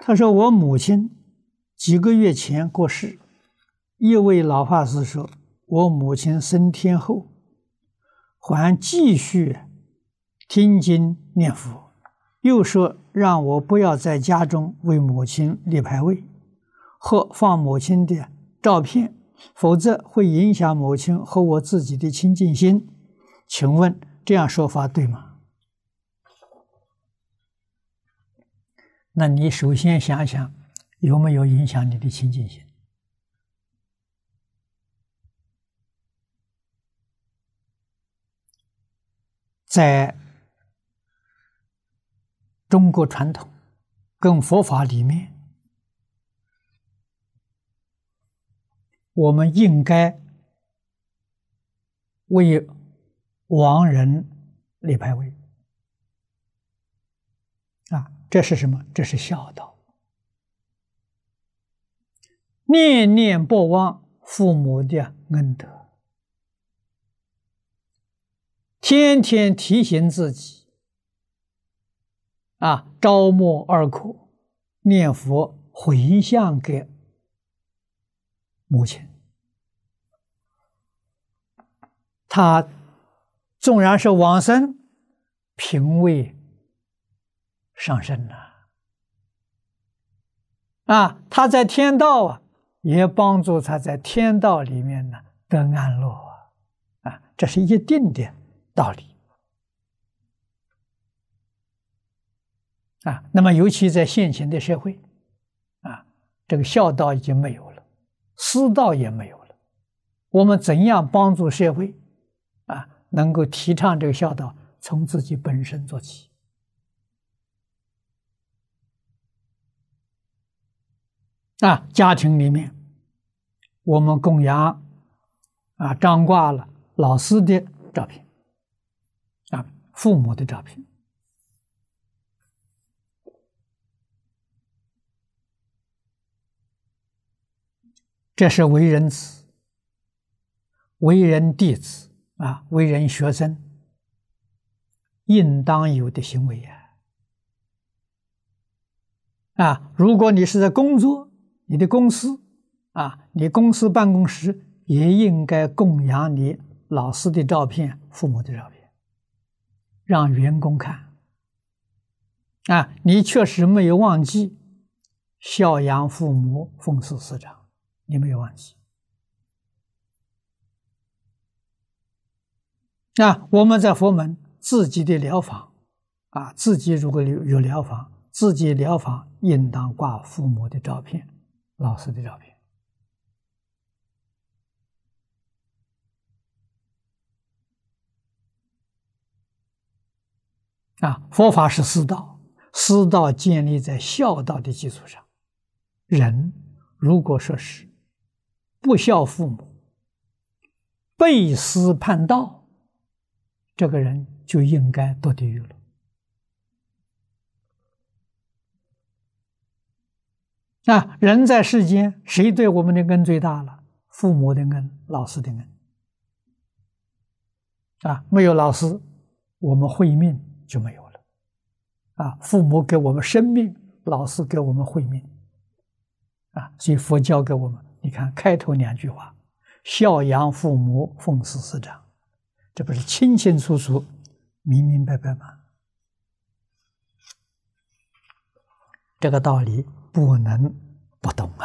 他说我母亲几个月前过世，一位老法师说，我母亲升天后，还继续听经念佛，又说让我不要在家中为母亲立牌位或放母亲的照片，否则会影响母亲和我自己的清净心。请问这样说法对吗？那你首先想想，有没有影响你的清净心？在中国传统跟佛法里面，我们应该为亡人立牌位啊，这是什么？这是孝道。念念不忘父母的恩德，天天提醒自己啊，朝暮二苦念佛回向给母亲。他纵然是往生，品位上升了啊，他在天道也帮助他在天道里面得安乐啊，这是一定的道理啊。那么尤其在现行的社会啊，这个孝道已经没有了，师道也没有了，我们怎样帮助社会啊，能够提倡这个孝道，从自己本身做起啊。家庭里面我们供养啊，张挂了老师的照片啊，父母的照片，这是为人子、为人弟子啊，为人学生应当有的行为啊。如果你是在工作，你的公司啊，你公司办公室也应该供养你老师的照片、父母的照片，让员工看啊，你确实没有忘记孝养父母、奉事师长，你没有忘记啊。我们在佛门自己的疗房啊，自己如果有疗房，自己疗房应当挂父母的照片、老师的照片啊。佛法是师道，师道建立在孝道的基础上。人如果说是不孝父母、背师叛道，这个人就应该堕地狱了啊。人在世间，谁对我们的恩最大了？父母的恩，老师的恩啊。没有老师，我们慧命就没有了啊。父母给我们生命，老师给我们慧命啊。所以佛教给我们，你看开头两句话，孝养父母，奉事师长，这不是清清楚楚、明明白白吗？这个道理不能不懂